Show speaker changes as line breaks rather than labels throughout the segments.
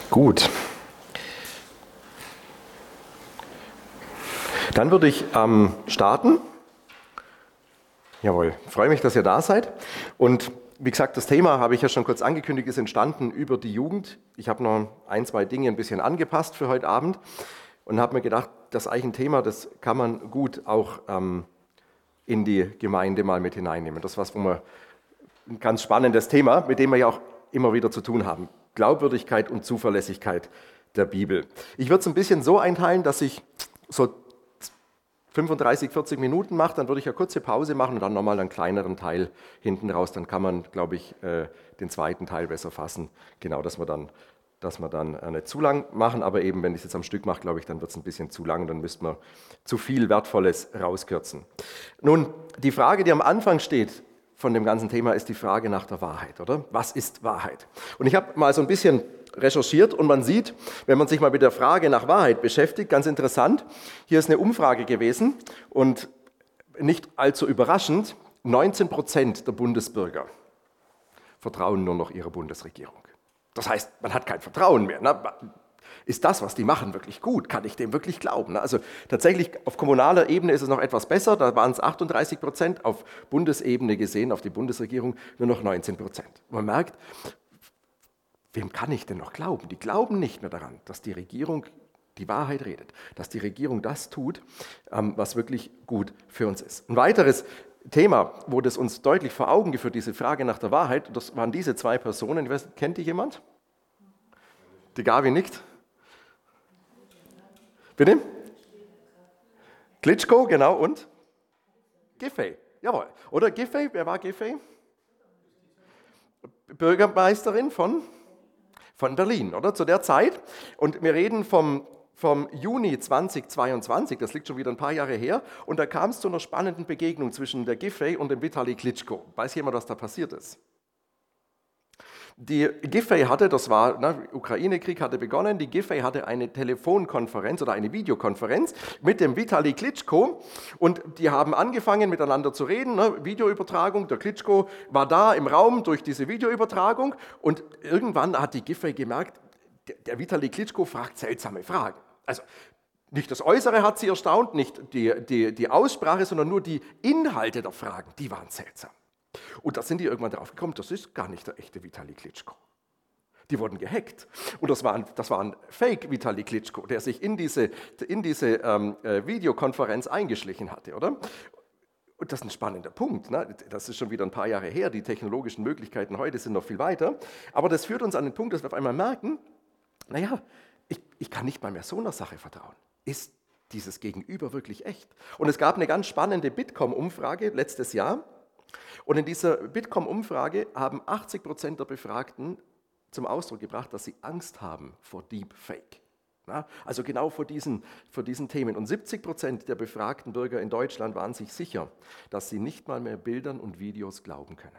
Gut. Dann würde ich starten. Jawohl, freue mich, dass ihr da seid. Und wie gesagt, das Thema, habe ich ja schon kurz angekündigt, ist entstanden über die Jugend. Ich habe noch ein, zwei Dinge ein bisschen angepasst für heute Abend und habe mir gedacht, das ist eigentlich ein Thema, das kann man gut auch in die Gemeinde mal mit hineinnehmen. Das ist was, wo wir ein ganz spannendes Thema, mit dem wir ja auch immer wieder zu tun haben. Glaubwürdigkeit und Zuverlässigkeit der Bibel. Ich würde es ein bisschen so einteilen, dass ich so 35, 40 Minuten mache, dann würde ich eine kurze Pause machen und dann nochmal einen kleineren Teil hinten raus. Dann kann man, glaube ich, den zweiten Teil besser fassen. Genau, dass wir dann nicht zu lang machen, aber eben, wenn ich es jetzt am Stück mache, glaube ich, dann wird es ein bisschen zu lang und dann müsste man zu viel Wertvolles rauskürzen. Nun, die Frage, die am Anfang steht von dem ganzen Thema, ist die Frage nach der Wahrheit, oder? Was ist Wahrheit? Und ich habe mal so ein bisschen recherchiert und man sieht, wenn man sich mal mit der Frage nach Wahrheit beschäftigt, ganz interessant, hier ist eine Umfrage gewesen und nicht allzu überraschend, 19% der Bundesbürger vertrauen nur noch ihrer Bundesregierung. Das heißt, man hat kein Vertrauen mehr. Ne? Ist das, was die machen, wirklich gut? Kann ich dem wirklich glauben? Also tatsächlich auf kommunaler Ebene ist es noch etwas besser, da waren es 38%, auf Bundesebene gesehen, auf die Bundesregierung nur noch 19%. Man merkt, wem kann ich denn noch glauben? Die glauben nicht mehr daran, dass die Regierung die Wahrheit redet, dass die Regierung das tut, was wirklich gut für uns ist. Ein weiteres Thema, wo das uns deutlich vor Augen geführt, diese Frage nach der Wahrheit, das waren diese zwei Personen. Ich weiß, kennt die jemand? Die Gavi nickt. Bitte? Klitschko, genau, und? Giffey, jawohl. Oder Giffey, wer war Giffey? Bürgermeisterin von Berlin, oder? Zu der Zeit. Und wir reden vom Juni 2022, das liegt schon wieder ein paar Jahre her, und da kam es zu einer spannenden Begegnung zwischen der Giffey und dem Vitali Klitschko. Weiß jemand, was da passiert ist? Die Giffey hatte, das war, Ukraine-Krieg hatte begonnen, die Giffey hatte eine Telefonkonferenz oder eine Videokonferenz mit dem Vitali Klitschko und die haben angefangen miteinander zu reden, Videoübertragung, der Klitschko war da im Raum durch diese Videoübertragung und irgendwann hat die Giffey gemerkt, der Vitali Klitschko fragt seltsame Fragen. Also nicht das Äußere hat sie erstaunt, nicht die Aussprache, sondern nur die Inhalte der Fragen, die waren seltsam. Und da sind die irgendwann drauf gekommen, das ist gar nicht der echte Vitali Klitschko. Die wurden gehackt. Und das war ein Fake-Vitali Klitschko, der sich in diese Videokonferenz eingeschlichen hatte, oder? Und das ist ein spannender Punkt. Ne? Das ist schon wieder ein paar Jahre her. Die technologischen Möglichkeiten heute sind noch viel weiter. Aber das führt uns an den Punkt, dass wir auf einmal merken, naja, ich kann nicht mal mehr so einer Sache vertrauen. Ist dieses Gegenüber wirklich echt? Und es gab eine ganz spannende Bitkom-Umfrage letztes Jahr. Und in dieser Bitkom-Umfrage haben 80% der Befragten zum Ausdruck gebracht, dass sie Angst haben vor Deepfake. Ja, also genau vor diesen Themen. Und 70% der befragten Bürger in Deutschland waren sich sicher, dass sie nicht mal mehr Bildern und Videos glauben können.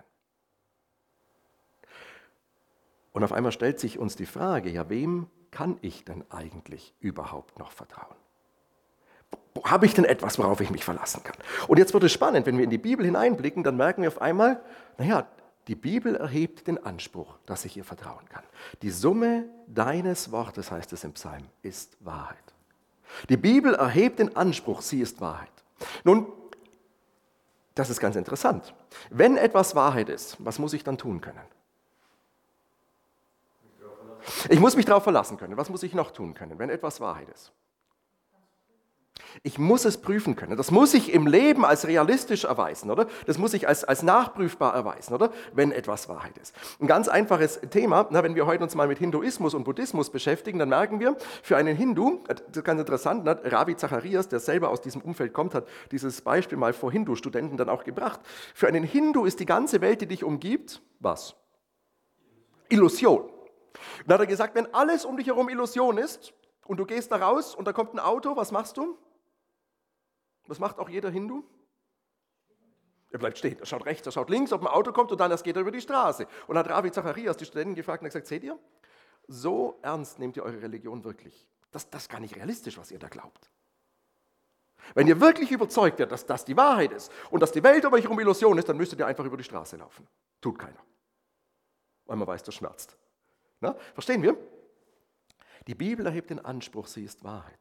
Und auf einmal stellt sich uns die Frage, ja, wem kann ich denn eigentlich überhaupt noch vertrauen? Habe ich denn etwas, worauf ich mich verlassen kann? Und jetzt wird es spannend, wenn wir in die Bibel hineinblicken, dann merken wir auf einmal, naja, die Bibel erhebt den Anspruch, dass ich ihr vertrauen kann. Die Summe deines Wortes, heißt es im Psalm, ist Wahrheit. Die Bibel erhebt den Anspruch, sie ist Wahrheit. Nun, das ist ganz interessant. Wenn etwas Wahrheit ist, was muss ich dann tun können? Ich muss mich darauf verlassen können. Was muss ich noch tun können, wenn etwas Wahrheit ist? Ich muss es prüfen können. Das muss ich im Leben als realistisch erweisen, oder? Das muss ich als nachprüfbar erweisen, oder? Wenn etwas Wahrheit ist. Ein ganz einfaches Thema, wenn wir heute uns mal mit Hinduismus und Buddhismus beschäftigen, dann merken wir, für einen Hindu, das ist ganz interessant, Ravi Zacharias, der selber aus diesem Umfeld kommt, hat dieses Beispiel mal vor Hindu-Studenten dann auch gebracht. Für einen Hindu ist die ganze Welt, die dich umgibt, was? Illusion. Und dann hat er gesagt, wenn alles um dich herum Illusion ist und du gehst da raus und da kommt ein Auto, was machst du? Was macht auch jeder Hindu? Er bleibt stehen, er schaut rechts, er schaut links, ob ein Auto kommt und dann geht er über die Straße. Und hat Ravi Zacharias die Studenten gefragt und hat gesagt, seht ihr, so ernst nehmt ihr eure Religion wirklich. Das ist gar nicht realistisch, was ihr da glaubt. Wenn ihr wirklich überzeugt werdet, dass das die Wahrheit ist und dass die Welt um euch herum Illusion ist, dann müsstet ihr einfach über die Straße laufen. Tut keiner. Weil man weiß, das schmerzt. Na, verstehen wir? Die Bibel erhebt den Anspruch, sie ist Wahrheit.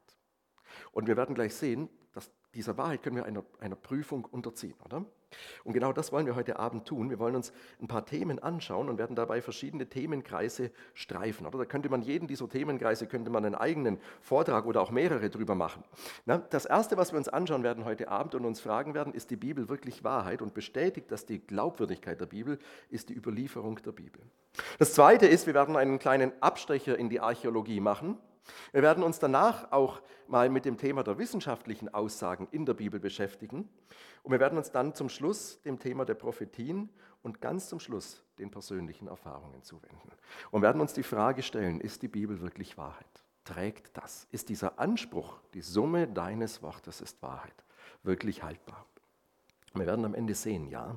Und wir werden gleich sehen, dass dieser Wahrheit können wir einer Prüfung unterziehen, oder? Und genau das wollen wir heute Abend tun. Wir wollen uns ein paar Themen anschauen und werden dabei verschiedene Themenkreise streifen, oder? Da könnte man jeden dieser Themenkreise, könnte man einen eigenen Vortrag oder auch mehrere drüber machen. Das Erste, was wir uns anschauen werden heute Abend und uns fragen werden, ist die Bibel wirklich Wahrheit und bestätigt das die Glaubwürdigkeit der Bibel, ist die Überlieferung der Bibel. Das Zweite ist, wir werden einen kleinen Abstecher in die Archäologie machen. Wir werden uns danach auch mal mit dem Thema der wissenschaftlichen Aussagen in der Bibel beschäftigen. Und wir werden uns dann zum Schluss dem Thema der Prophetien und ganz zum Schluss den persönlichen Erfahrungen zuwenden. Und werden uns die Frage stellen, ist die Bibel wirklich Wahrheit? Trägt das? Ist dieser Anspruch, die Summe deines Wortes ist Wahrheit, wirklich haltbar? Und wir werden am Ende sehen, ja,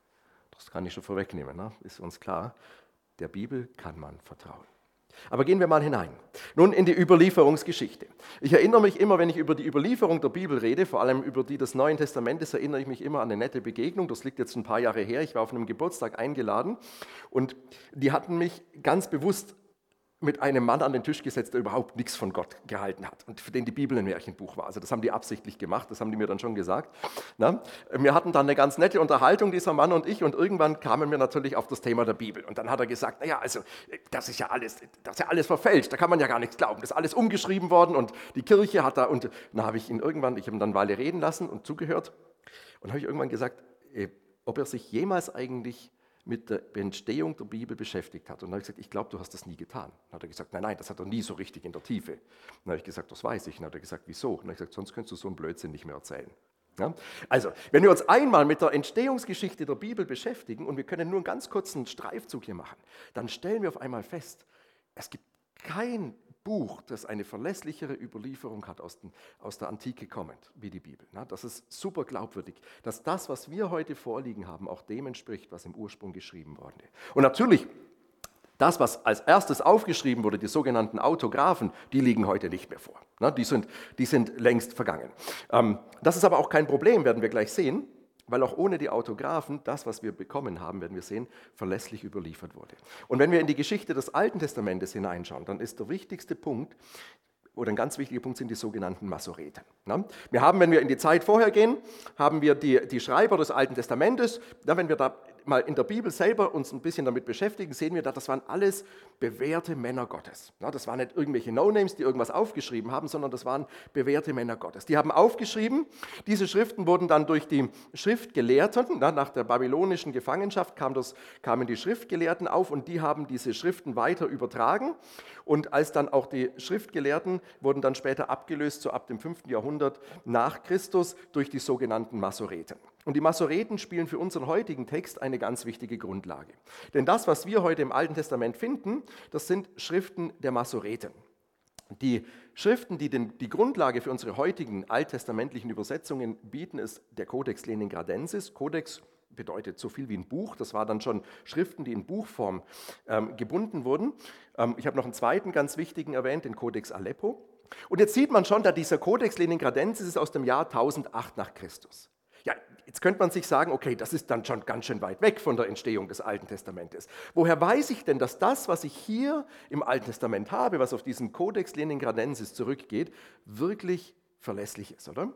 das kann ich schon vorwegnehmen, ne? Ist uns klar, der Bibel kann man vertrauen. Aber gehen wir mal hinein. Nun in die Überlieferungsgeschichte. Ich erinnere mich immer, wenn ich über die Überlieferung der Bibel rede, vor allem über die des Neuen Testamentes, erinnere ich mich immer an eine nette Begegnung. Das liegt jetzt ein paar Jahre her. Ich war auf einem Geburtstag eingeladen und die hatten mich ganz bewusst mit einem Mann an den Tisch gesetzt, der überhaupt nichts von Gott gehalten hat und für den die Bibel ein Märchenbuch war. Also das haben die absichtlich gemacht, das haben die mir dann schon gesagt. Na? Wir hatten dann eine ganz nette Unterhaltung, dieser Mann und ich, und irgendwann kamen wir natürlich auf das Thema der Bibel. Und dann hat er gesagt, naja, also das ist ja alles verfälscht, da kann man ja gar nichts glauben. Das ist alles umgeschrieben worden und die Kirche hat da, und dann habe ich ihn irgendwann, ich habe ihn dann eine Weile reden lassen und zugehört und habe ich irgendwann gesagt, ob er sich jemals eigentlich mit der Entstehung der Bibel beschäftigt hat. Und dann habe ich gesagt, ich glaube, du hast das nie getan. Dann hat er gesagt, nein, das hat er nie so richtig in der Tiefe. Dann habe ich gesagt, das weiß ich. Dann hat er gesagt, wieso? Dann habe ich gesagt, sonst könntest du so einen Blödsinn nicht mehr erzählen. Ja? Also, wenn wir uns einmal mit der Entstehungsgeschichte der Bibel beschäftigen, und wir können nur einen ganz kurzen Streifzug hier machen, dann stellen wir auf einmal fest, es gibt kein Buch, das eine verlässlichere Überlieferung hat aus der Antike kommend, wie die Bibel. Das ist super glaubwürdig, dass das, was wir heute vorliegen haben, auch dem entspricht, was im Ursprung geschrieben wurde. Und natürlich, das, was als erstes aufgeschrieben wurde, die sogenannten Autographen, die liegen heute nicht mehr vor. Die sind längst vergangen. Das ist aber auch kein Problem, werden wir gleich sehen, weil auch ohne die Autographen, das, was wir bekommen haben, werden wir sehen, verlässlich überliefert wurde. Und wenn wir in die Geschichte des Alten Testamentes hineinschauen, dann ist der wichtigste Punkt, oder ein ganz wichtiger Punkt sind die sogenannten Masoreten. Wir haben, wenn wir in die Zeit vorher gehen, haben wir die Schreiber des Alten Testamentes. Wenn wir da mal in der Bibel selber uns ein bisschen damit beschäftigen, sehen wir, das waren alles bewährte Männer Gottes. Das waren nicht irgendwelche No-Names, die irgendwas aufgeschrieben haben, sondern das waren bewährte Männer Gottes. Die haben aufgeschrieben, diese Schriften wurden dann durch die Schriftgelehrten, nach der babylonischen Gefangenschaft kamen die Schriftgelehrten auf und die haben diese Schriften weiter übertragen. Und als dann auch die Schriftgelehrten wurden dann später abgelöst, so ab dem 5. Jahrhundert nach Christus, durch die sogenannten Masoreten. Und die Masoreten spielen für unseren heutigen Text eine ganz wichtige Grundlage. Denn das, was wir heute im Alten Testament finden, das sind Schriften der Masoreten. Die Schriften, die die Grundlage für unsere heutigen alttestamentlichen Übersetzungen bieten, ist der Codex Leningradensis. Codex bedeutet so viel wie ein Buch. Das waren dann schon Schriften, die in Buchform gebunden wurden. Ich habe noch einen zweiten ganz wichtigen erwähnt, den Codex Aleppo. Und jetzt sieht man schon, dass dieser Codex Leningradensis ist aus dem Jahr 1008 nach Christus. Ja, jetzt könnte man sich sagen, okay, das ist dann schon ganz schön weit weg von der Entstehung des Alten Testamentes. Woher weiß ich denn, dass das, was ich hier im Alten Testament habe, was auf diesen Codex Leningradensis zurückgeht, wirklich verlässlich ist, oder?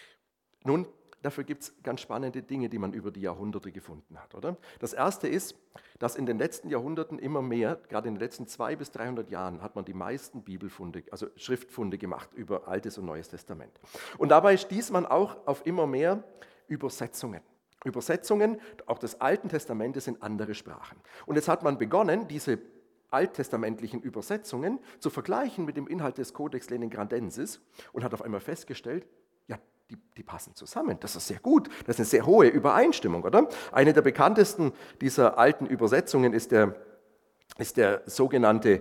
Nun, dafür gibt es ganz spannende Dinge, die man über die Jahrhunderte gefunden hat, oder? Das erste ist, dass in den letzten Jahrhunderten immer mehr, gerade in den letzten 200 bis 300 Jahren, hat man die meisten Bibelfunde, also Schriftfunde gemacht über Altes und Neues Testament. Und dabei stieß man auch auf immer mehr Übersetzungen. Übersetzungen auch des Alten Testamentes in andere Sprachen. Und jetzt hat man begonnen, diese alttestamentlichen Übersetzungen zu vergleichen mit dem Inhalt des Codex Leningradensis und hat auf einmal festgestellt, ja, die passen zusammen. Das ist sehr gut. Das ist eine sehr hohe Übereinstimmung, oder? Eine der bekanntesten dieser alten Übersetzungen ist die sogenannte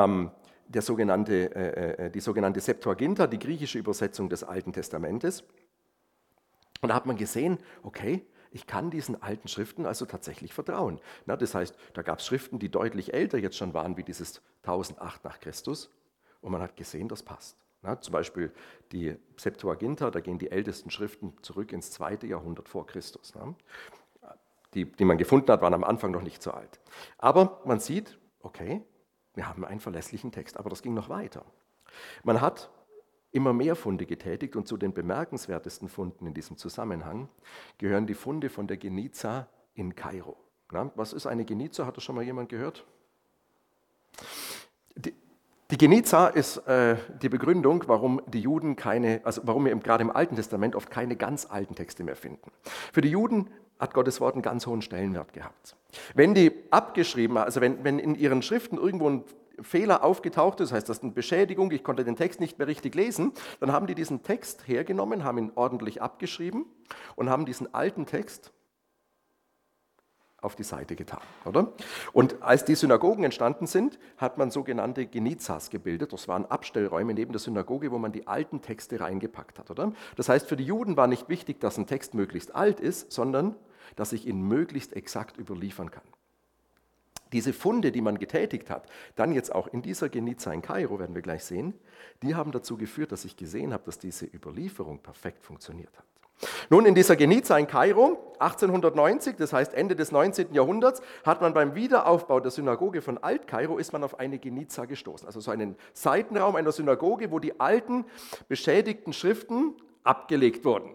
Septuaginta, die griechische Übersetzung des Alten Testamentes. Und da hat man gesehen, okay, ich kann diesen alten Schriften also tatsächlich vertrauen. Das heißt, da gab es Schriften, die deutlich älter jetzt schon waren, wie dieses 1008 nach Christus. Und man hat gesehen, das passt. Zum Beispiel die Septuaginta, da gehen die ältesten Schriften zurück ins 2. Jahrhundert vor Christus. Die man gefunden hat, waren am Anfang noch nicht so alt. Aber man sieht, okay, Wir haben einen verlässlichen Text, aber das ging noch weiter. Man hat immer mehr Funde getätigt und zu den bemerkenswertesten Funden in diesem Zusammenhang gehören die Funde von der Geniza in Kairo. Na, was ist eine Geniza? Hat das schon mal jemand gehört? Die Geniza ist die Begründung, warum die Juden warum wir gerade im Alten Testament oft keine ganz alten Texte mehr finden. Für die Juden hat Gottes Wort einen ganz hohen Stellenwert gehabt. Wenn die abgeschrieben, also wenn in ihren Schriften irgendwo ein Fehler aufgetaucht ist, das heißt, das ist eine Beschädigung, ich konnte den Text nicht mehr richtig lesen, dann haben die diesen Text hergenommen, haben ihn ordentlich abgeschrieben und haben diesen alten Text auf die Seite getan, oder? Und als die Synagogen entstanden sind, hat man sogenannte Genizas gebildet. Das waren Abstellräume neben der Synagoge, wo man die alten Texte reingepackt hat, oder? Das heißt, für die Juden war nicht wichtig, dass ein Text möglichst alt ist, sondern dass ich ihn möglichst exakt überliefern kann. Diese Funde, die man getätigt hat, dann jetzt auch in dieser Geniza in Kairo, werden wir gleich sehen, die haben dazu geführt, dass ich gesehen habe, dass diese Überlieferung perfekt funktioniert hat. Nun, in dieser Geniza in Kairo, 1890, das heißt Ende des 19. Jahrhunderts, hat man beim Wiederaufbau der Synagoge von Alt-Kairo ist man auf eine Geniza gestoßen, also so einen Seitenraum einer Synagoge, wo die alten, beschädigten Schriften abgelegt wurden,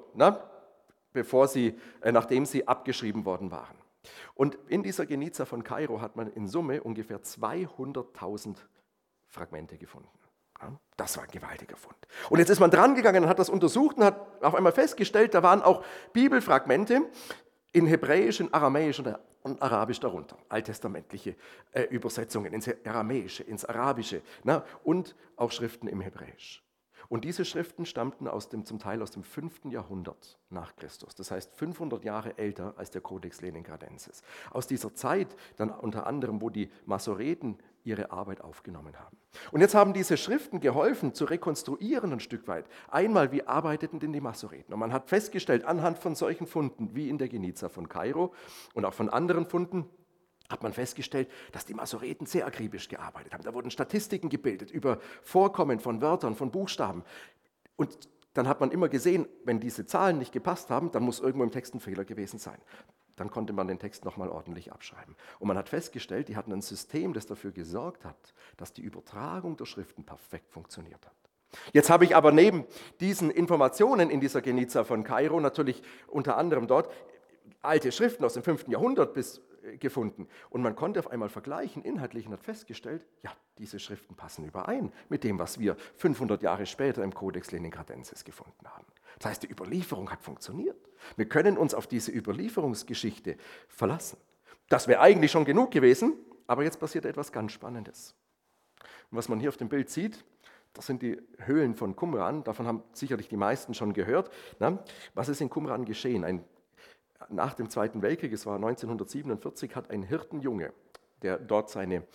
nachdem sie abgeschrieben worden waren. Und in dieser Geniza von Kairo hat man in Summe ungefähr 200.000 Fragmente gefunden. Das war ein gewaltiger Fund. Und jetzt ist man dran gegangen und hat das untersucht und hat auf einmal festgestellt, da waren auch Bibelfragmente in Hebräisch, in Aramäisch und Arabisch darunter. Alttestamentliche Übersetzungen ins Aramäische, ins Arabische und auch Schriften im Hebräisch. Und diese Schriften stammten zum Teil aus dem 5. Jahrhundert nach Christus. Das heißt 500 Jahre älter als der Codex Leningradensis. Aus dieser Zeit dann unter anderem, wo die Masoreten ihre Arbeit aufgenommen haben. Und jetzt haben diese Schriften geholfen, zu rekonstruieren ein Stück weit. Einmal, wie arbeiteten denn die Masoreten? Und man hat festgestellt, anhand von solchen Funden, wie in der Geniza von Kairo und auch von anderen Funden, hat man festgestellt, dass die Masoreten sehr akribisch gearbeitet haben. Da wurden Statistiken gebildet über Vorkommen von Wörtern, von Buchstaben. Und dann hat man immer gesehen, wenn diese Zahlen nicht gepasst haben, dann muss irgendwo im Text ein Fehler gewesen sein. Dann konnte man den Text nochmal ordentlich abschreiben. Und man hat festgestellt, die hatten ein System, das dafür gesorgt hat, dass die Übertragung der Schriften perfekt funktioniert hat. Jetzt habe ich aber neben diesen Informationen in dieser Geniza von Kairo natürlich unter anderem dort alte Schriften aus dem 5. Jahrhundert gefunden. Und man konnte auf einmal vergleichen, inhaltlich, und hat festgestellt, ja, diese Schriften passen überein mit dem, was wir 500 Jahre später im Codex Leningradensis gefunden haben. Das heißt, die Überlieferung hat funktioniert. Wir können uns auf diese Überlieferungsgeschichte verlassen. Das wäre eigentlich schon genug gewesen, aber jetzt passiert etwas ganz Spannendes. Und was man hier auf dem Bild sieht, das sind die Höhlen von Qumran. Davon haben sicherlich die meisten schon gehört. Was ist in Qumran geschehen? Nach dem Zweiten Weltkrieg, es war 1947, hat ein Hirtenjunge, der dort seine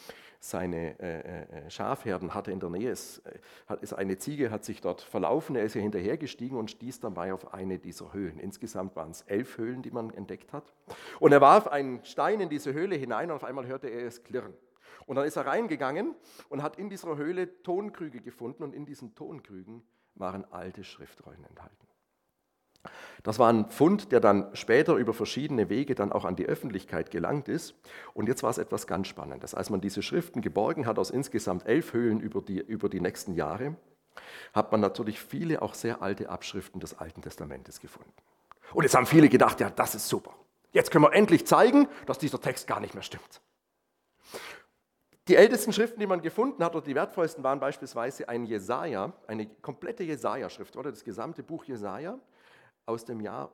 Schafherden hatte in der Nähe, eine Ziege hat sich dort verlaufen, er ist ihr hinterhergestiegen und stieß dabei auf eine dieser Höhlen. Insgesamt waren es 11 Höhlen, die man entdeckt hat. Und er warf einen Stein in diese Höhle hinein und auf einmal hörte er es klirren. Und dann ist er reingegangen und hat in dieser Höhle Tonkrüge gefunden und in diesen Tonkrügen waren alte Schriftrollen enthalten. Das war ein Fund, der dann später über verschiedene Wege dann auch an die Öffentlichkeit gelangt ist. Und jetzt war es etwas ganz Spannendes. Als man diese Schriften geborgen hat aus insgesamt 11 Höhlen über die nächsten Jahre, hat man natürlich viele auch sehr alte Abschriften des Alten Testamentes gefunden. Und jetzt haben viele gedacht, ja, das ist super. Jetzt können wir endlich zeigen, dass dieser Text gar nicht mehr stimmt. Die ältesten Schriften, die man gefunden hat, oder die wertvollsten, waren beispielsweise eine komplette Jesaja-Schrift, oder das gesamte Buch Jesaja, aus dem Jahr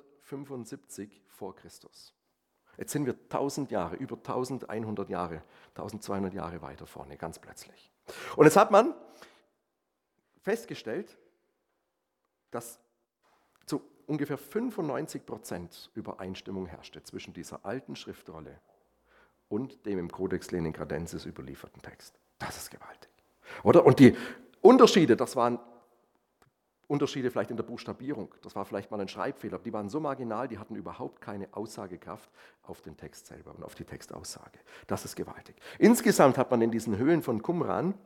175 vor Christus. Jetzt sind wir 1000 Jahre, über 1100 Jahre, 1200 Jahre weiter vorne, ganz plötzlich. Und jetzt hat man festgestellt, dass zu ungefähr 95% Übereinstimmung herrschte zwischen dieser alten Schriftrolle und dem im Codex Leningradensis überlieferten Text. Das ist gewaltig. Oder? Und die Unterschiede, das waren Unterschiede vielleicht in der Buchstabierung, das war vielleicht mal ein Schreibfehler, die waren so marginal, die hatten überhaupt keine Aussagekraft auf den Text selber und auf die Textaussage. Das ist gewaltig. Insgesamt hat man in diesen Höhlen von Qumran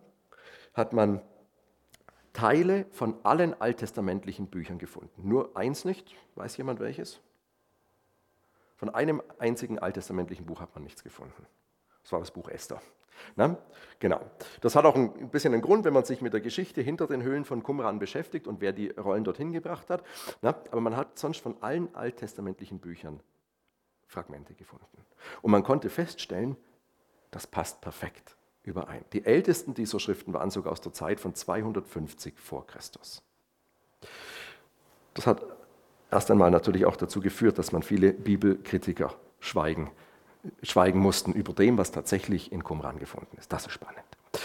Teile von allen alttestamentlichen Büchern gefunden. Nur eins nicht, weiß jemand welches? Von einem einzigen alttestamentlichen Buch hat man nichts gefunden. Das war das Buch Esther. Na, genau. Das hat auch ein bisschen einen Grund, wenn man sich mit der Geschichte hinter den Höhlen von Qumran beschäftigt und wer die Rollen dorthin gebracht hat. Na, aber man hat sonst von allen alttestamentlichen Büchern Fragmente gefunden. Und man konnte feststellen, das passt perfekt überein. Die ältesten dieser Schriften waren sogar aus der Zeit von 250 vor Christus. Das hat erst einmal natürlich auch dazu geführt, dass man viele Bibelkritiker schweigen mussten über dem, was tatsächlich in Qumran gefunden ist. Das ist spannend.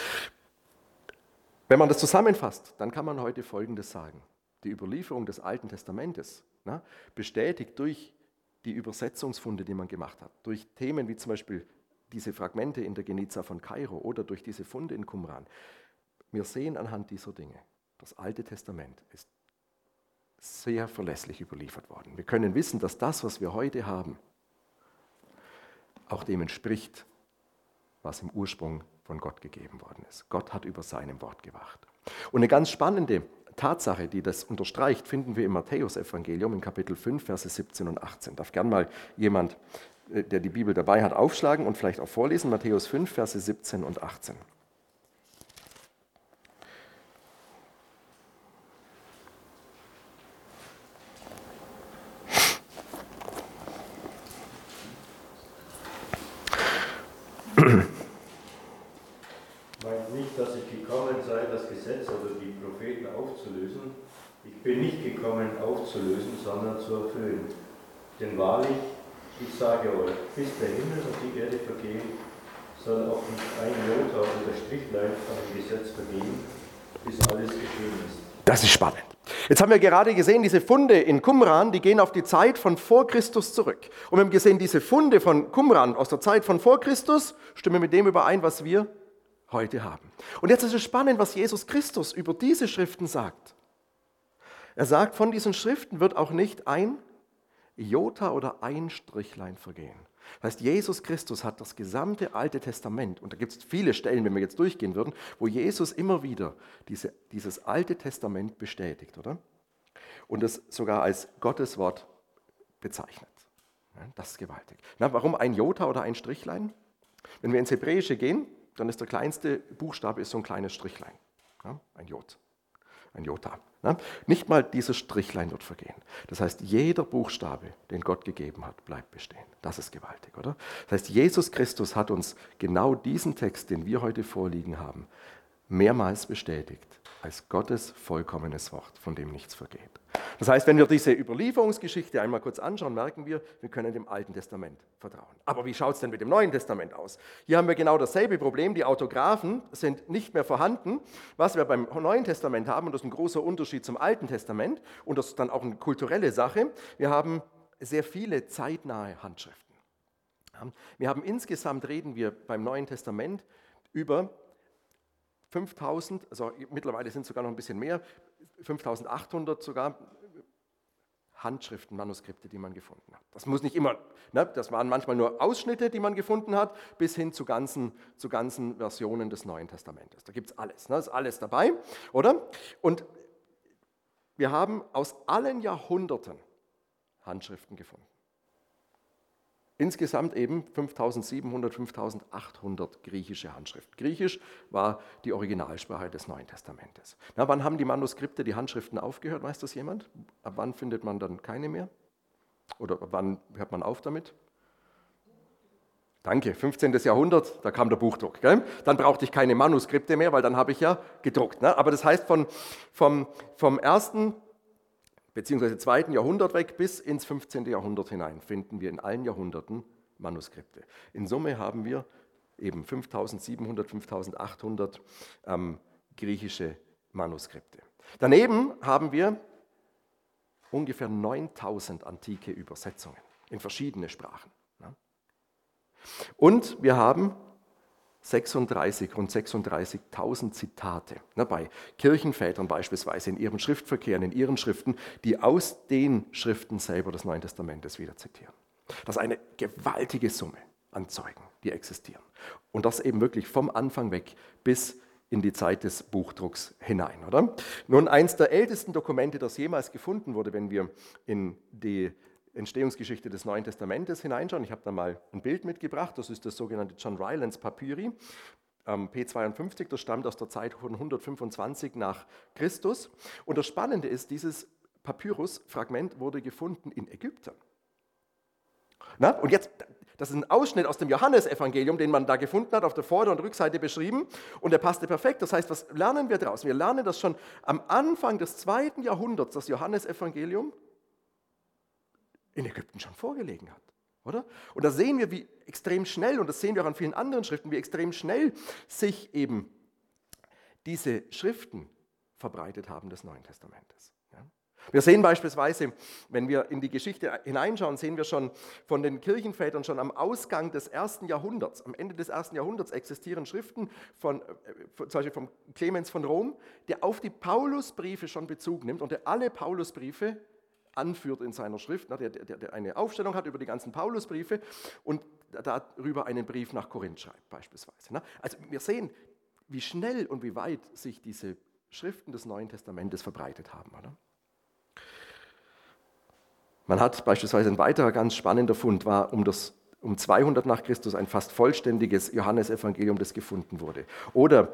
Wenn man das zusammenfasst, dann kann man heute Folgendes sagen. Die Überlieferung des Alten Testamentes, bestätigt durch die Übersetzungsfunde, die man gemacht hat, durch Themen wie zum Beispiel diese Fragmente in der Geniza von Kairo oder durch diese Funde in Qumran. Wir sehen anhand dieser Dinge, das Alte Testament ist sehr verlässlich überliefert worden. Wir können wissen, dass das, was wir heute haben, auch dem entspricht, was im Ursprung von Gott gegeben worden ist. Gott hat über seinem Wort gewacht. Und eine ganz spannende Tatsache, die das unterstreicht, finden wir im Matthäus-Evangelium in Kapitel 5, Verse 17 und 18. Darf gern mal jemand, der die Bibel dabei hat, aufschlagen und vielleicht auch vorlesen. Matthäus 5, Verse 17 und 18.
Meint nicht, dass ich gekommen sei, das Gesetz oder die Propheten aufzulösen. Ich bin nicht gekommen, aufzulösen, sondern zu erfüllen. Denn wahrlich, ich sage euch, bis der Himmel und die Erde vergehen, soll auch nicht ein Jota oder Strichlein von dem Gesetz vergehen, bis alles geschehen ist.
Das ist spannend. Jetzt haben wir gerade gesehen, diese Funde in Qumran, die gehen auf die Zeit von vor Christus zurück. Und wir haben gesehen, diese Funde von Qumran aus der Zeit von vor Christus stimmen mit dem überein, was wir heute haben. Und jetzt ist es spannend, was Jesus Christus über diese Schriften sagt. Er sagt, von diesen Schriften wird auch nicht ein Jota oder ein Strichlein vergehen. Das heißt, Jesus Christus hat das gesamte Alte Testament, und da gibt es viele Stellen, wenn wir jetzt durchgehen würden, wo Jesus immer wieder dieses Alte Testament bestätigt, oder? Und es sogar als Gottes Wort bezeichnet. Das ist gewaltig. Warum ein Jota oder ein Strichlein? Wenn wir ins Hebräische gehen, dann ist der kleinste Buchstabe so ein kleines Strichlein, ein Jod, ein Jota. Nicht mal dieses Strichlein wird vergehen. Das heißt, jeder Buchstabe, den Gott gegeben hat, bleibt bestehen. Das ist gewaltig, oder? Das heißt, Jesus Christus hat uns genau diesen Text, den wir heute vorliegen haben, mehrmals bestätigt als Gottes vollkommenes Wort, von dem nichts vergeht. Das heißt, wenn wir diese Überlieferungsgeschichte einmal kurz anschauen, merken wir, wir können dem Alten Testament vertrauen. Aber wie schaut es denn mit dem Neuen Testament aus? Hier haben wir genau dasselbe Problem. Die Autographen sind nicht mehr vorhanden. Was wir beim Neuen Testament haben, und das ist ein großer Unterschied zum Alten Testament, und das ist dann auch eine kulturelle Sache, wir haben sehr viele zeitnahe Handschriften. Wir haben insgesamt, reden wir beim Neuen Testament über 5000, also mittlerweile sind es sogar noch ein bisschen mehr, 5800 sogar Handschriften, Manuskripte, die man gefunden hat. Das muss nicht immer, das waren manchmal nur Ausschnitte, die man gefunden hat, bis hin zu ganzen Versionen des Neuen Testamentes. Da gibt es alles, ist alles dabei, oder? Und wir haben aus allen Jahrhunderten Handschriften gefunden. Insgesamt eben 5700, 5800 griechische Handschriften. Griechisch war die Originalsprache des Neuen Testamentes. Wann haben die Manuskripte, die Handschriften aufgehört? Weiß das jemand? Ab wann findet man dann keine mehr? Oder ab wann hört man auf damit? Danke, 15. Jahrhundert, da kam der Buchdruck. Gell? Dann brauchte ich keine Manuskripte mehr, weil dann habe ich ja gedruckt. Aber das heißt, vom ersten beziehungsweise 2. Jahrhundert weg bis ins 15. Jahrhundert hinein finden wir in allen Jahrhunderten Manuskripte. In Summe haben wir eben 5700, 5800 griechische Manuskripte. Daneben haben wir ungefähr 9000 antike Übersetzungen in verschiedene Sprachen. Und wir haben rund 36.000 Zitate, bei Kirchenvätern beispielsweise in ihren Schriftverkehren, in ihren Schriften, die aus den Schriften selber des Neuen Testamentes wieder zitieren. Das ist eine gewaltige Summe an Zeugen, die existieren. Und das eben wirklich vom Anfang weg bis in die Zeit des Buchdrucks hinein, oder? Nun, eins der ältesten Dokumente, das jemals gefunden wurde, wenn wir in die Entstehungsgeschichte des Neuen Testamentes hineinschauen. Ich habe da mal ein Bild mitgebracht, das ist das sogenannte John Rylands Papyri, P52, das stammt aus der Zeit von 125 nach Christus. Und das Spannende ist, dieses Papyrusfragment wurde gefunden in Ägypten. Na, und jetzt, das ist ein Ausschnitt aus dem Johannesevangelium, den man da gefunden hat, auf der Vorder- und Rückseite beschrieben, und der passte perfekt. Das heißt, was lernen wir daraus? Wir lernen, dass schon am Anfang des 2. Jahrhunderts das Johannesevangelium in Ägypten schon vorgelegen hat, oder? Und da sehen wir, wie extrem schnell, und das sehen wir auch an vielen anderen Schriften, wie extrem schnell sich eben diese Schriften verbreitet haben des Neuen Testamentes. Ja? Wir sehen beispielsweise, wenn wir in die Geschichte hineinschauen, sehen wir schon von den Kirchenvätern schon am Ausgang des 1. Jahrhunderts, am Ende des 1. Jahrhunderts existieren Schriften zum Beispiel von Clemens von Rom, der auf die Paulusbriefe schon Bezug nimmt und der alle Paulusbriefe anführt in seiner Schrift, der eine Aufstellung hat über die ganzen Paulusbriefe und darüber einen Brief nach Korinth schreibt beispielsweise. Also wir sehen, wie schnell und wie weit sich diese Schriften des Neuen Testamentes verbreitet haben, oder? Man hat beispielsweise ein weiterer ganz spannender Fund, war um 200 nach Christus ein fast vollständiges Johannesevangelium, das gefunden wurde. Oder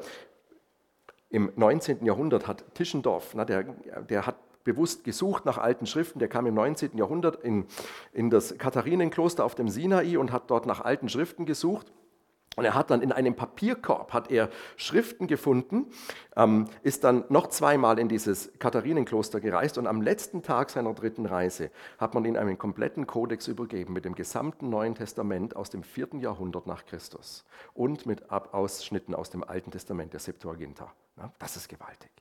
im 19. Jahrhundert hat Tischendorf, der hat bewusst gesucht nach alten Schriften, der kam im 19. Jahrhundert in das Katharinenkloster auf dem Sinai und hat dort nach alten Schriften gesucht. Und er hat dann in einem Papierkorb Schriften gefunden, ist dann noch zweimal in dieses Katharinenkloster gereist und am letzten Tag seiner 3. Reise hat man ihm einen kompletten Kodex übergeben mit dem gesamten Neuen Testament aus dem 4. Jahrhundert nach Christus und mit Ausschnitten aus dem Alten Testament, der Septuaginta. Ja, das ist gewaltig.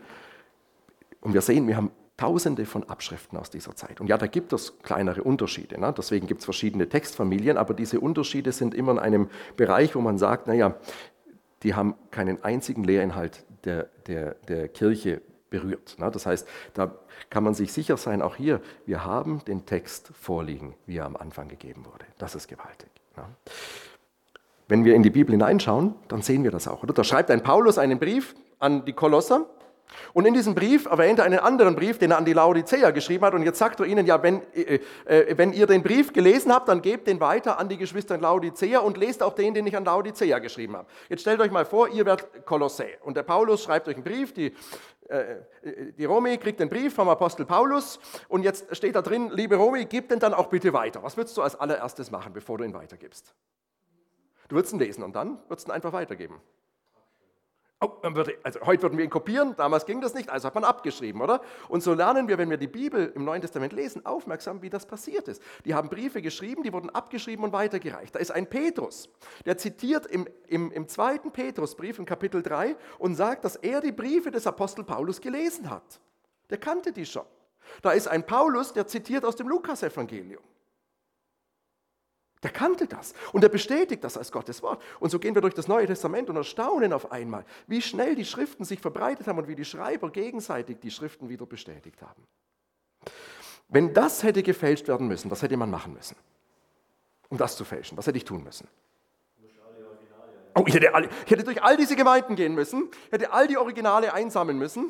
Und wir sehen, wir haben Tausende von Abschriften aus dieser Zeit. Und ja, da gibt es kleinere Unterschiede. Ne? Deswegen gibt es verschiedene Textfamilien, aber diese Unterschiede sind immer in einem Bereich, wo man sagt, naja, die haben keinen einzigen Lehrinhalt der Kirche berührt. Ne? Das heißt, da kann man sich sicher sein, auch hier, wir haben den Text vorliegen, wie er am Anfang gegeben wurde. Das ist gewaltig. Ne? Wenn wir in die Bibel hineinschauen, dann sehen wir das auch. Oder? Da schreibt ein Paulus einen Brief an die Kolosser. Und in diesem Brief erwähnt er einen anderen Brief, den er an die Laodiceer geschrieben hat. Und jetzt sagt er ihnen, ja, wenn ihr den Brief gelesen habt, dann gebt den weiter an die Geschwister in Laodicea und lest auch den ich an Laodicea geschrieben habe. Jetzt stellt euch mal vor, ihr werdet Kolossä. Und der Paulus schreibt euch einen Brief, die Romi kriegt den Brief vom Apostel Paulus. Und jetzt steht da drin, liebe Romi, gib den dann auch bitte weiter. Was würdest du als allererstes machen, bevor du ihn weitergibst? Du würdest ihn lesen und dann würdest du ihn einfach weitergeben. Oh, heute würden wir ihn kopieren, damals ging das nicht, also hat man abgeschrieben, oder? Und so lernen wir, wenn wir die Bibel im Neuen Testament lesen, aufmerksam, wie das passiert ist. Die haben Briefe geschrieben, die wurden abgeschrieben und weitergereicht. Da ist ein Petrus, der zitiert im 2. Petrusbrief, im Kapitel 3, und sagt, dass er die Briefe des Apostel Paulus gelesen hat. Der kannte die schon. Da ist ein Paulus, der zitiert aus dem Lukasevangelium. Der kannte das und er bestätigt das als Gottes Wort. Und so gehen wir durch das Neue Testament und erstaunen auf einmal, wie schnell die Schriften sich verbreitet haben und wie die Schreiber gegenseitig die Schriften wieder bestätigt haben. Wenn das hätte gefälscht werden müssen, was hätte man machen müssen, um das zu fälschen? Was hätte ich tun müssen? Oh, ich hätte durch all diese Gemeinden gehen müssen, hätte all die Originale einsammeln müssen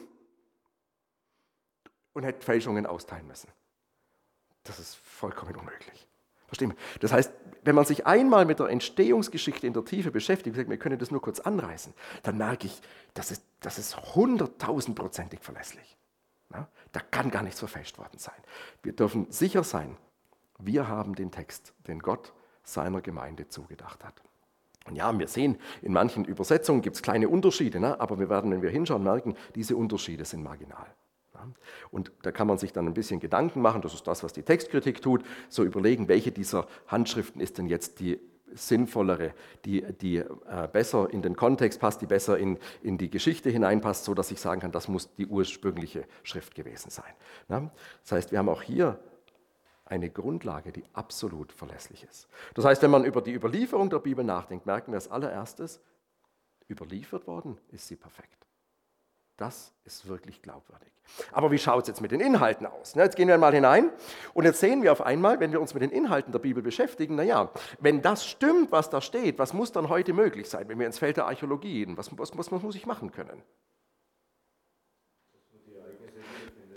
und hätte Fälschungen austeilen müssen. Das ist vollkommen unmöglich. Verstehen wir? Das heißt, wenn man sich einmal mit der Entstehungsgeschichte in der Tiefe beschäftigt, wir können das nur kurz anreißen, dann merke ich, das ist 100.000%ig verlässlich. Ja? Da kann gar nichts verfälscht worden sein. Wir dürfen sicher sein, wir haben den Text, den Gott seiner Gemeinde zugedacht hat. Und ja, wir sehen, in manchen Übersetzungen gibt es kleine Unterschiede, ne? Aber wir werden, wenn wir hinschauen, merken, diese Unterschiede sind marginal. Und da kann man sich dann ein bisschen Gedanken machen, das ist das, was die Textkritik tut, so überlegen, welche dieser Handschriften ist denn jetzt die sinnvollere, die besser in den Kontext passt, die besser in die Geschichte hineinpasst, sodass ich sagen kann, das muss die ursprüngliche Schrift gewesen sein. Das heißt, wir haben auch hier eine Grundlage, die absolut verlässlich ist. Das heißt, wenn man über die Überlieferung der Bibel nachdenkt, merken wir als allererstes, überliefert worden ist sie perfekt. Das ist wirklich glaubwürdig. Aber wie schaut es jetzt mit den Inhalten aus? Jetzt gehen wir mal hinein und jetzt sehen wir auf einmal, wenn wir uns mit den Inhalten der Bibel beschäftigen, naja, wenn das stimmt, was da steht, was muss dann heute möglich sein, wenn wir ins Feld der Archäologie gehen? Was muss ich machen können?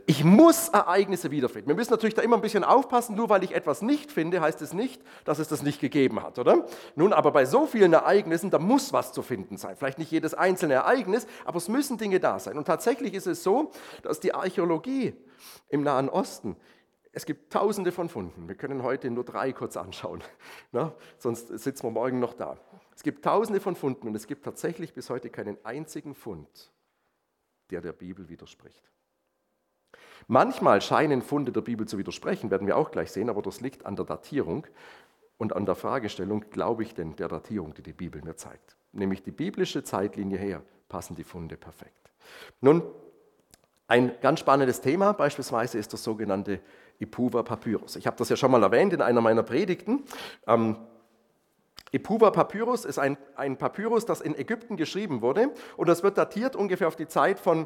Ich muss Ereignisse wiederfinden. Wir müssen natürlich da immer ein bisschen aufpassen, nur weil ich etwas nicht finde, heißt es nicht, dass es das nicht gegeben hat, oder? Nun, aber bei so vielen Ereignissen, da muss was zu finden sein. Vielleicht nicht jedes einzelne Ereignis, aber es müssen Dinge da sein. Und tatsächlich ist es so, dass die Archäologie im Nahen Osten, es gibt tausende von Funden. Wir können heute nur 3 kurz anschauen, ne? Sonst sitzen wir morgen noch da. Es gibt tausende von Funden und es gibt tatsächlich bis heute keinen einzigen Fund, der Bibel widerspricht. Manchmal scheinen Funde der Bibel zu widersprechen, werden wir auch gleich sehen, aber das liegt an der Datierung und an der Fragestellung, glaube ich denn der Datierung, die die Bibel mir zeigt. Nämlich die biblische Zeitlinie her, passen die Funde perfekt. Nun, ein ganz spannendes Thema beispielsweise ist das sogenannte Epuwer-Papyrus. Ich habe das ja schon mal erwähnt in einer meiner Predigten. Epuwer-Papyrus ist ein Papyrus, das in Ägypten geschrieben wurde und das wird datiert ungefähr auf die Zeit von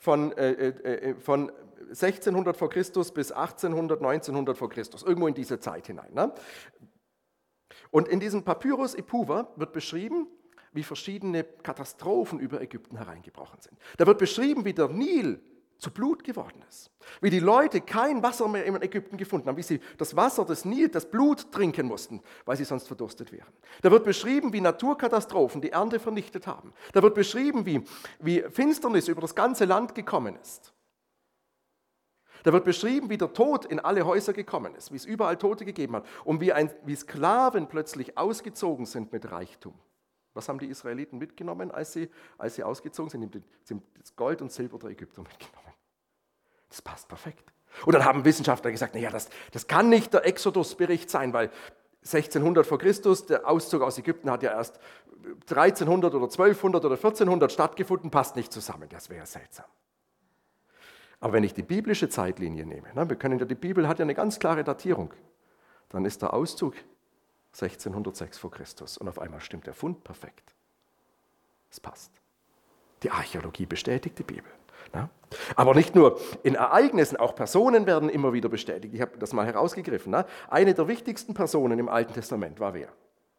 1600 vor Christus bis 1800, 1900 vor Christus, irgendwo in diese Zeit hinein. Ne? Und in diesem Papyrus Epuwer wird beschrieben, wie verschiedene Katastrophen über Ägypten hereingebrochen sind. Da wird beschrieben, wie der Nil zu Blut geworden ist, wie die Leute kein Wasser mehr in Ägypten gefunden haben, wie sie das Wasser des Nil, das Blut trinken mussten, weil sie sonst verdurstet wären. Da wird beschrieben, wie Naturkatastrophen die Ernte vernichtet haben. Da wird beschrieben, wie Finsternis über das ganze Land gekommen ist. Da wird beschrieben, wie der Tod in alle Häuser gekommen ist, wie es überall Tote gegeben hat und wie Sklaven plötzlich ausgezogen sind mit Reichtum. Was haben die Israeliten mitgenommen, als sie ausgezogen sind? Sie haben das Gold und Silber der Ägypter mitgenommen. Das passt perfekt. Und dann haben Wissenschaftler gesagt, naja, das kann nicht der Exodus-Bericht sein, weil 1600 vor Christus, der Auszug aus Ägypten hat ja erst 1300 oder 1200 oder 1400 stattgefunden, passt nicht zusammen, das wäre seltsam. Aber wenn ich die biblische Zeitlinie nehme, die Bibel hat ja eine ganz klare Datierung, dann ist der Auszug 1606 vor Christus und auf einmal stimmt der Fund perfekt. Es passt. Die Archäologie bestätigt die Bibel. Ne? Aber nicht nur in Ereignissen, auch Personen werden immer wieder bestätigt. Ich habe das mal herausgegriffen. Ne? Eine der wichtigsten Personen im Alten Testament war wer?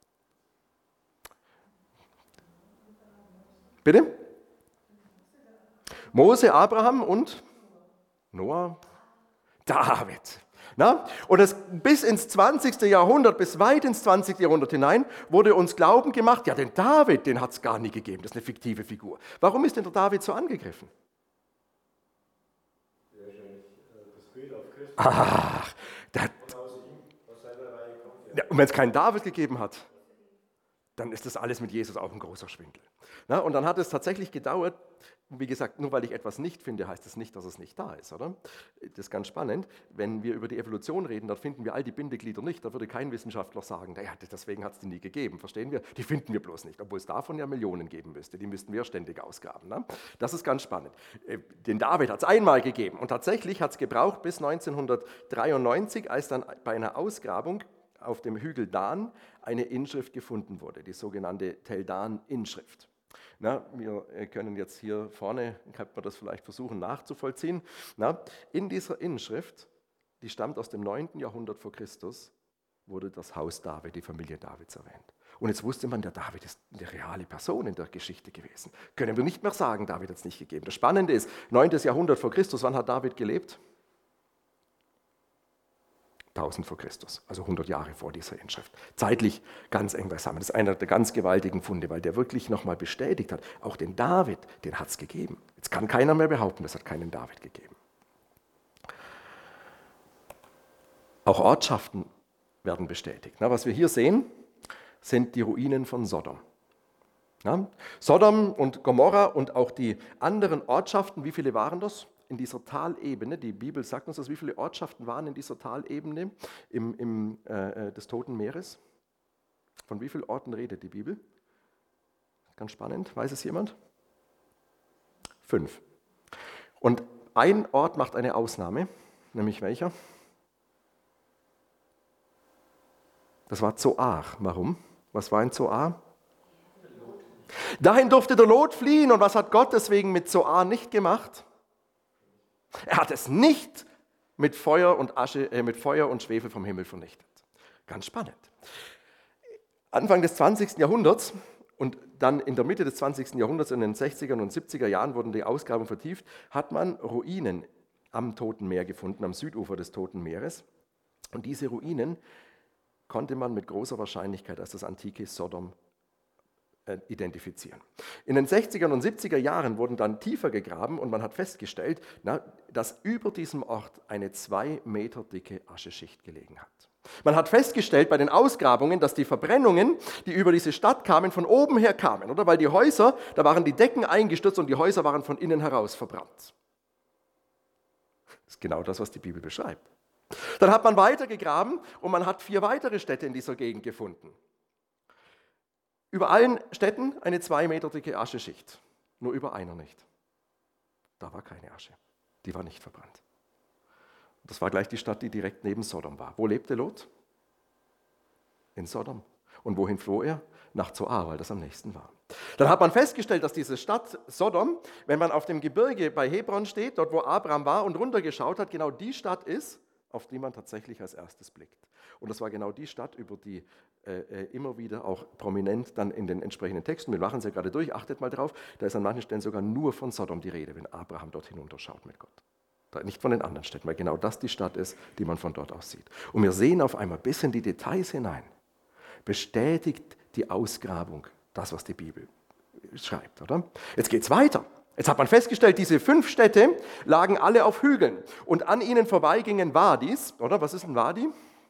Bitte? Mose, Abraham und Noah, David. Na? Und bis ins 20. Jahrhundert, bis weit ins 20. Jahrhundert hinein, wurde uns glauben gemacht, ja, den David, den hat es gar nie gegeben, das ist eine fiktive Figur. Warum ist denn der David so angegriffen?
Das Bild auf Christus.
Ach, und wenn es keinen David gegeben hat, dann ist das alles mit Jesus auch ein großer Schwindel. Na, und dann hat es tatsächlich gedauert, wie gesagt, nur weil ich etwas nicht finde, heißt das nicht, dass es nicht da ist, oder? Das ist ganz spannend. Wenn wir über die Evolution reden, dann finden wir all die Bindeglieder nicht. Da würde kein Wissenschaftler sagen, naja, deswegen hat es die nie gegeben, verstehen wir? Die finden wir bloß nicht, obwohl es davon ja Millionen geben müsste. Die müssten wir ständig ausgraben. Ne? Das ist ganz spannend. Den David hat es einmal gegeben und tatsächlich hat es gebraucht bis 1993, als dann bei einer Ausgrabung auf dem Hügel Dan eine Inschrift gefunden wurde, die sogenannte Tel Dan-Inschrift. Na, wir können jetzt hier vorne, kann man das vielleicht versuchen nachzuvollziehen. Na, in dieser Inschrift, die stammt aus dem 9. Jahrhundert vor Christus, wurde das Haus David, die Familie Davids erwähnt. Und jetzt wusste man, der David ist eine reale Person in der Geschichte gewesen. Können wir nicht mehr sagen, David hat es nicht gegeben. Das Spannende ist, 9. Jahrhundert vor Christus, wann hat David gelebt? 1000 vor Christus, also 100 Jahre vor dieser Inschrift. Zeitlich ganz eng beisammen. Das ist einer der ganz gewaltigen Funde, weil der wirklich nochmal bestätigt hat, auch den David, den hat es gegeben. Jetzt kann keiner mehr behaupten, es hat keinen David gegeben. Auch Ortschaften werden bestätigt. Was wir hier sehen, sind die Ruinen von Sodom. Sodom und Gomorra und auch die anderen Ortschaften, wie viele waren das? In dieser Talebene, die Bibel sagt uns das, wie viele Ortschaften waren in dieser Talebene des Toten Meeres? Von wie vielen Orten redet die Bibel? Ganz spannend, weiß es jemand? 5. Und ein Ort macht eine Ausnahme, nämlich welcher? Das war Zoar. Warum? Was war in Zoar? Dahin durfte der Lot fliehen. Und was hat Gott deswegen mit Zoar nicht gemacht? Er hat es nicht mit Feuer und Schwefel vom Himmel vernichtet. Ganz spannend. Anfang des 20. Jahrhunderts und dann in der Mitte des 20. Jahrhunderts, in den 60er und 70er Jahren wurden die Ausgrabungen vertieft, hat man Ruinen am Toten Meer gefunden, am Südufer des Toten Meeres. Und diese Ruinen konnte man mit großer Wahrscheinlichkeit als das antike Sodom identifizieren. In den 60er und 70er Jahren wurden dann tiefer gegraben und man hat festgestellt, dass über diesem Ort eine 2 Meter dicke Ascheschicht gelegen hat. Man hat festgestellt bei den Ausgrabungen, dass die Verbrennungen, die über diese Stadt kamen, von oben her kamen, oder? Weil die Häuser, da waren die Decken eingestürzt und die Häuser waren von innen heraus verbrannt. Das ist genau das, was die Bibel beschreibt. Dann hat man weiter gegraben und man hat 4 weitere Städte in dieser Gegend gefunden. Über allen Städten eine 2 Meter dicke Ascheschicht, nur über einer nicht. Da war keine Asche, die war nicht verbrannt. Das war gleich die Stadt, die direkt neben Sodom war. Wo lebte Lot? In Sodom. Und wohin floh er? Nach Zoar, weil das am nächsten war. Dann hat man festgestellt, dass diese Stadt Sodom, wenn man auf dem Gebirge bei Hebron steht, dort wo Abraham war und runtergeschaut hat, genau die Stadt ist, auf die man tatsächlich als erstes blickt. Und das war genau die Stadt, über die immer wieder auch prominent dann in den entsprechenden Texten, wir machen es ja gerade durch, achtet mal drauf, da ist an manchen Stellen sogar nur von Sodom die Rede, wenn Abraham dort hinunterschaut mit Gott. Nicht von den anderen Städten, weil genau das die Stadt ist, die man von dort aus sieht. Und wir sehen auf einmal bis in die Details hinein, bestätigt die Ausgrabung das, was die Bibel schreibt, oder? Jetzt geht es weiter. Jetzt hat man festgestellt, diese 5 Städte lagen alle auf Hügeln und an ihnen vorbei gingen Wadis, oder? Was ist ein Wadi?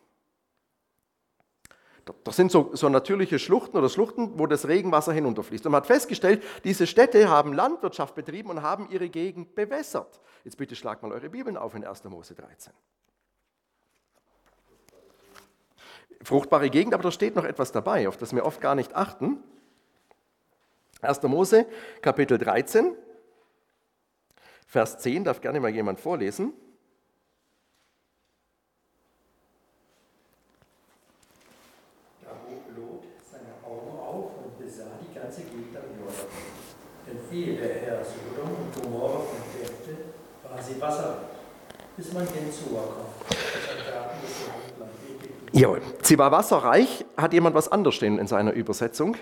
Das sind so natürliche Schluchten oder Schluchten, wo das Regenwasser hinunterfließt. Und man hat festgestellt, diese Städte haben Landwirtschaft betrieben und haben ihre Gegend bewässert. Jetzt bitte schlagt mal eure Bibeln auf in 1. Mose 13. Fruchtbare Gegend, aber da steht noch etwas dabei, auf das wir oft gar nicht achten. 1. Mose, Kapitel 13, Vers 10, darf gerne mal jemand vorlesen.
Ehe der Herr Sodom und Gomorra entdeckte, war sie wasserreich, bis man gen Zoar kommt.
Jawohl, sie war wasserreich. Hat jemand was anderes stehen in seiner Übersetzung?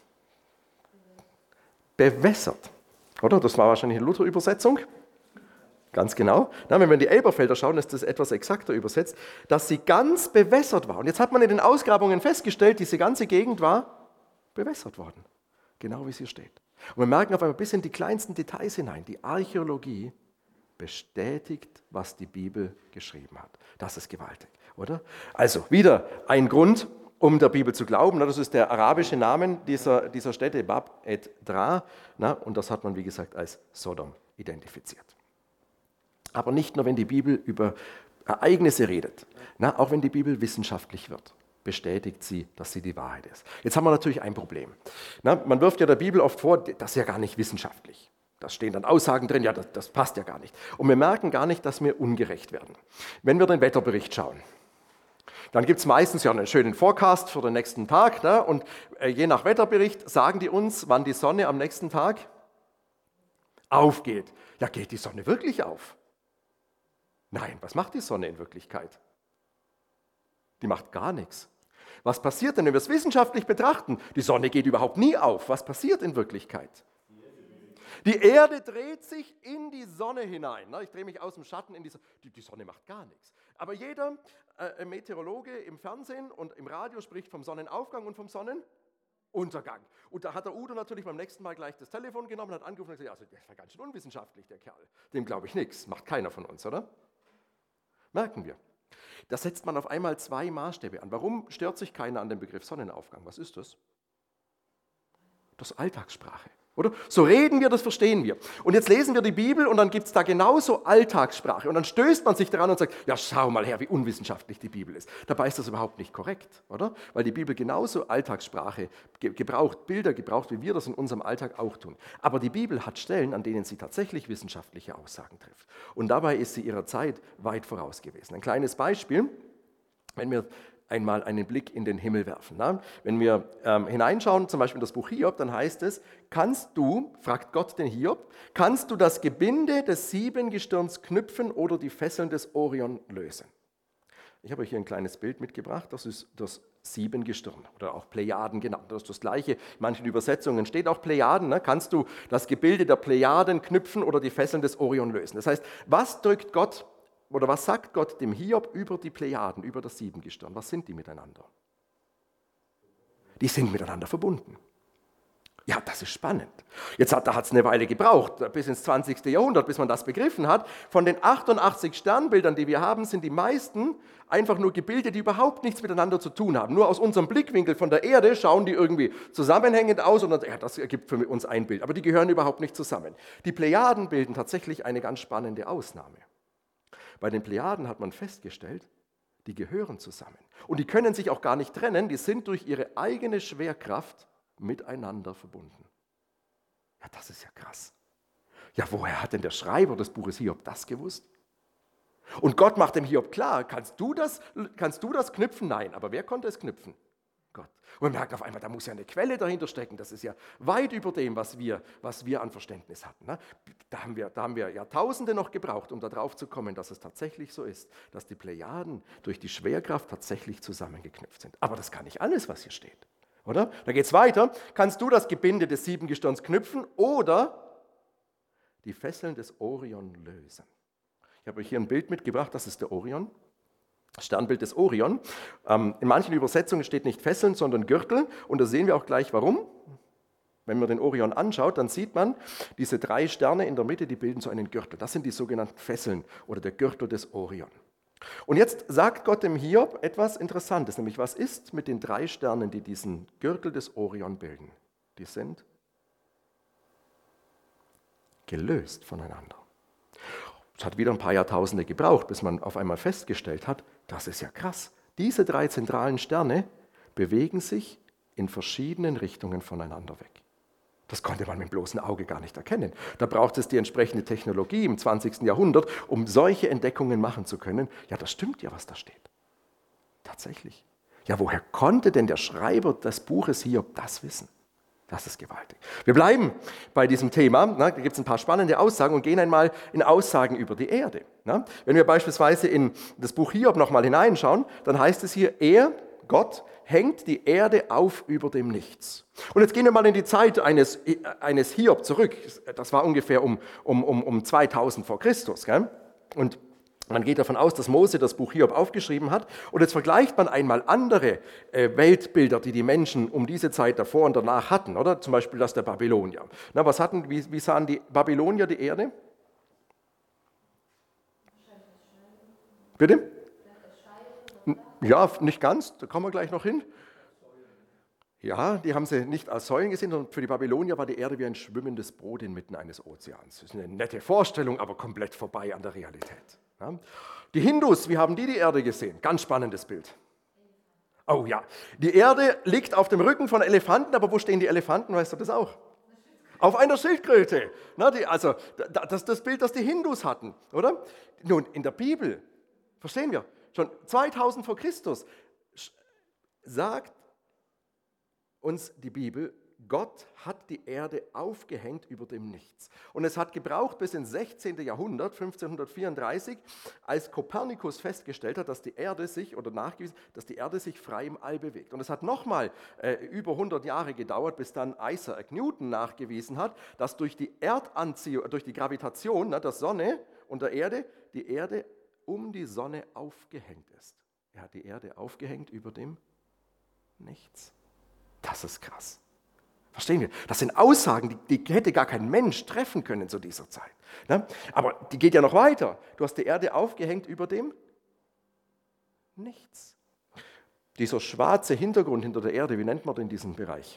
Bewässert, oder? Das war wahrscheinlich eine Luther-Übersetzung. Ganz genau. Na, wenn wir in die Elberfelder schauen, ist das etwas exakter übersetzt, dass sie ganz bewässert war. Und jetzt hat man in den Ausgrabungen festgestellt, diese ganze Gegend war bewässert worden. Genau wie es hier steht. Und wir merken auf einmal bis in die kleinsten Details hinein, die Archäologie bestätigt, was die Bibel geschrieben hat. Das ist gewaltig, oder? Also wieder ein Grund, um der Bibel zu glauben. Das ist der arabische Name dieser Städte, Bab et Dra. Und das hat man, wie gesagt, als Sodom identifiziert. Aber nicht nur, wenn die Bibel über Ereignisse redet, auch wenn die Bibel wissenschaftlich wird, bestätigt sie, dass sie die Wahrheit ist. Jetzt haben wir natürlich ein Problem. Man wirft ja der Bibel oft vor, das ist ja gar nicht wissenschaftlich. Da stehen dann Aussagen drin, ja, das passt ja gar nicht. Und wir merken gar nicht, dass wir ungerecht werden. Wenn wir den Wetterbericht schauen, dann gibt es meistens ja einen schönen Forecast für den nächsten Tag. Und je nach Wetterbericht sagen die uns, wann die Sonne am nächsten Tag aufgeht. Ja, geht die Sonne wirklich auf? Nein, was macht die Sonne in Wirklichkeit? Die macht gar nichts. Was passiert denn, wenn wir es wissenschaftlich betrachten? Die Sonne geht überhaupt nie auf. Was passiert in Wirklichkeit? Die Erde dreht sich in die Sonne hinein. Ich drehe mich aus dem Schatten in die Sonne. Die Sonne macht gar nichts. Aber jeder Meteorologe im Fernsehen und im Radio spricht vom Sonnenaufgang und vom Sonnenuntergang. Und da hat der Udo natürlich beim nächsten Mal gleich das Telefon genommen und hat angerufen und gesagt, also der war ganz schön unwissenschaftlich, der Kerl. Dem glaube ich nichts. Macht keiner von uns, oder? Merken wir. Da setzt man auf einmal 2 Maßstäbe an. Warum stört sich keiner an dem Begriff Sonnenaufgang? Was ist das? Das ist Alltagssprache. Oder? So reden wir, das verstehen wir. Und jetzt lesen wir die Bibel und dann gibt es da genauso Alltagssprache. Und dann stößt man sich daran und sagt, ja, schau mal her, wie unwissenschaftlich die Bibel ist. Dabei ist das überhaupt nicht korrekt, oder? Weil die Bibel genauso Alltagssprache gebraucht, Bilder gebraucht, wie wir das in unserem Alltag auch tun. Aber die Bibel hat Stellen, an denen sie tatsächlich wissenschaftliche Aussagen trifft. Und dabei ist sie ihrer Zeit weit voraus gewesen. Ein kleines Beispiel, wenn wir einmal einen Blick in den Himmel werfen. Wenn wir hineinschauen, zum Beispiel in das Buch Hiob, dann heißt es, fragt Gott den Hiob, kannst du das Gebinde des Siebengestirns knüpfen oder die Fesseln des Orion lösen? Ich habe euch hier ein kleines Bild mitgebracht, das ist das Siebengestirn oder auch Plejaden genannt. Das ist das Gleiche. In manchen Übersetzungen steht auch Plejaden. Ne? Kannst du das Gebilde der Plejaden knüpfen oder die Fesseln des Orion lösen? Das heißt, was drückt Gott oder was sagt Gott dem Hiob über die Plejaden, über das Siebengestirn? Was sind die miteinander? Die sind miteinander verbunden. Ja, das ist spannend. Da hat es eine Weile gebraucht, bis ins 20. Jahrhundert, bis man das begriffen hat. Von den 88 Sternbildern, die wir haben, sind die meisten einfach nur Gebilde, die überhaupt nichts miteinander zu tun haben. Nur aus unserem Blickwinkel von der Erde schauen die irgendwie zusammenhängend aus und das ergibt für uns ein Bild. Aber die gehören überhaupt nicht zusammen. Die Plejaden bilden tatsächlich eine ganz spannende Ausnahme. Bei den Plejaden hat man festgestellt, die gehören zusammen. Und die können sich auch gar nicht trennen, die sind durch ihre eigene Schwerkraft miteinander verbunden. Ja, das ist ja krass. Ja, woher hat denn der Schreiber des Buches Hiob das gewusst? Und Gott macht dem Hiob klar, kannst du das knüpfen? Nein, aber wer konnte es knüpfen? Gott. Und man merkt auf einmal, da muss ja eine Quelle dahinter stecken. Das ist ja weit über dem, was wir an Verständnis hatten. Ne? Da haben wir Jahrtausende noch gebraucht, um darauf zu kommen, dass es tatsächlich so ist, dass die Plejaden durch die Schwerkraft tatsächlich zusammengeknüpft sind. Aber das kann nicht alles, was hier steht. Oder? Da geht es weiter. Kannst du das Gebinde des Siebengestirns knüpfen oder die Fesseln des Orion lösen? Ich habe euch hier ein Bild mitgebracht, das ist der Orion. Das Sternbild des Orion. In manchen Übersetzungen steht nicht Fesseln, sondern Gürtel. Und da sehen wir auch gleich, warum. Wenn man den Orion anschaut, dann sieht man, diese 3 Sterne in der Mitte, die bilden so einen Gürtel. Das sind die sogenannten Fesseln oder der Gürtel des Orion. Und jetzt sagt Gott dem Hiob etwas Interessantes, nämlich was ist mit den 3 Sternen, die diesen Gürtel des Orion bilden? Die sind gelöst voneinander. Es hat wieder ein paar Jahrtausende gebraucht, bis man auf einmal festgestellt hat, das ist ja krass. Diese 3 zentralen Sterne bewegen sich in verschiedenen Richtungen voneinander weg. Das konnte man mit dem bloßen Auge gar nicht erkennen. Da braucht es die entsprechende Technologie im 20. Jahrhundert, um solche Entdeckungen machen zu können. Ja, das stimmt ja, was da steht. Tatsächlich. Ja, woher konnte denn der Schreiber des Buches Hiob das wissen? Das ist gewaltig. Wir bleiben bei diesem Thema. Da gibt es ein paar spannende Aussagen und gehen einmal in Aussagen über die Erde. Wenn wir beispielsweise in das Buch Hiob nochmal hineinschauen, dann heißt es hier, Gott, hängt die Erde auf über dem Nichts. Und jetzt gehen wir mal in die Zeit eines Hiob zurück. Das war ungefähr um 2000 vor Christus. Gell? Und man geht davon aus, dass Mose das Buch Hiob aufgeschrieben hat. Und jetzt vergleicht man einmal andere Weltbilder, die die Menschen um diese Zeit davor und danach hatten. Oder? Zum Beispiel das der Babylonier. Wie sahen die Babylonier die Erde? Bitte? Ja, nicht ganz, da kommen wir gleich noch hin. Ja, die haben sie nicht als Säulen gesehen, sondern für die Babylonier war die Erde wie ein schwimmendes Brot inmitten eines Ozeans. Das ist eine nette Vorstellung, aber komplett vorbei an der Realität. Ja. Die Hindus, wie haben die Erde gesehen? Ganz spannendes Bild. Oh ja, die Erde liegt auf dem Rücken von Elefanten, aber wo stehen die Elefanten, weißt du das auch? Auf einer Schildkröte. Das ist das Bild, das die Hindus hatten, oder? Nun, in der Bibel, verstehen wir, schon 2000 vor Christus sagt uns die Bibel, Gott hat die Erde aufgehängt über dem Nichts. Und es hat gebraucht bis ins 16. Jahrhundert, 1534, als Kopernikus festgestellt hat, dass die Erde sich, oder nachgewiesen, dass die Erde sich frei im All bewegt. Und es hat nochmal über 100 Jahre gedauert, bis dann Isaac Newton nachgewiesen hat, dass durch die Erdanziehung, durch die Gravitation der Sonne und der Erde, die Erde um die Sonne aufgehängt ist. Er hat die Erde aufgehängt über dem Nichts. Das ist krass. Verstehen wir? Das sind Aussagen, die hätte gar kein Mensch treffen können zu dieser Zeit. Ne? Aber die geht ja noch weiter. Du hast die Erde aufgehängt über dem Nichts. Dieser schwarze Hintergrund hinter der Erde, wie nennt man denn diesen Bereich?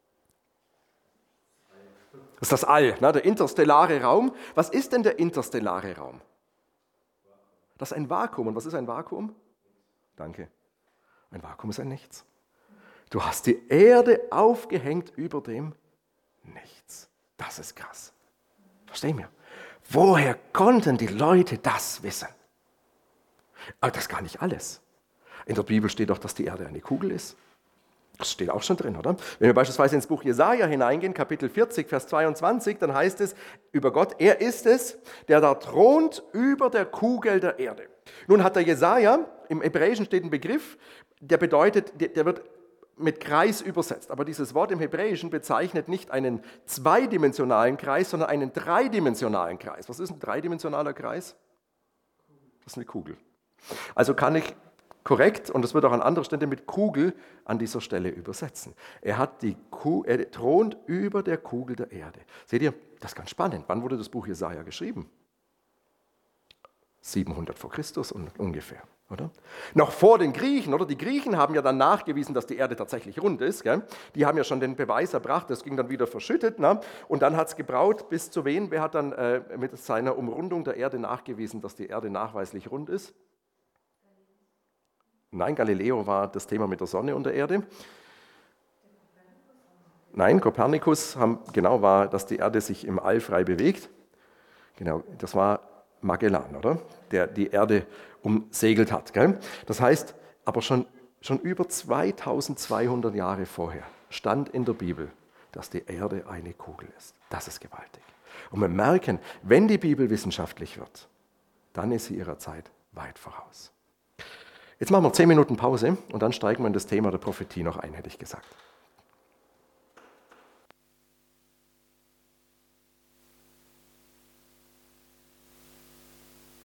Das ist das All, ne? Der interstellare Raum. Was ist denn der interstellare Raum? Das ist ein Vakuum. Und was ist ein Vakuum? Danke. Ein Vakuum ist ein Nichts. Du hast die Erde aufgehängt über dem Nichts. Das ist krass. Verstehen wir? Woher konnten die Leute das wissen? Aber das ist gar nicht alles. In der Bibel steht doch, dass die Erde eine Kugel ist. Das steht auch schon drin, oder? Wenn wir beispielsweise ins Buch Jesaja hineingehen, Kapitel 40, Vers 22, dann heißt es über Gott, er ist es, der da thront über der Kugel der Erde. Nun hat der Jesaja, im Hebräischen steht ein Begriff, der bedeutet, der wird mit Kreis übersetzt. Aber dieses Wort im Hebräischen bezeichnet nicht einen zweidimensionalen Kreis, sondern einen dreidimensionalen Kreis. Was ist ein dreidimensionaler Kreis? Das ist eine Kugel. Also kann ich korrekt, und das wird auch an anderer Stelle mit Kugel an dieser Stelle übersetzen. Er thront über der Kugel der Erde. Seht ihr, das ist ganz spannend. Wann wurde das Buch Jesaja geschrieben? 700 vor Christus ungefähr, oder? Noch vor den Griechen, oder? Die Griechen haben ja dann nachgewiesen, dass die Erde tatsächlich rund ist. Gell? Die haben ja schon den Beweis erbracht, das ging dann wieder verschüttet. Ne? Und dann hat es gebraucht, bis zu wen? Wer hat dann mit seiner Umrundung der Erde nachgewiesen, dass die Erde nachweislich rund ist? Nein, Galileo war das Thema mit der Sonne und der Erde. Nein, Kopernikus war, dass die Erde sich im All frei bewegt. Genau, das war Magellan, oder? Der die Erde umsegelt hat. Gell? Das heißt, aber schon über 2200 Jahre vorher stand in der Bibel, dass die Erde eine Kugel ist. Das ist gewaltig. Und wir merken, wenn die Bibel wissenschaftlich wird, dann ist sie ihrer Zeit weit voraus. Jetzt machen wir 10 Minuten Pause und dann steigen wir in das Thema der Prophetie noch ein, hätte ich gesagt.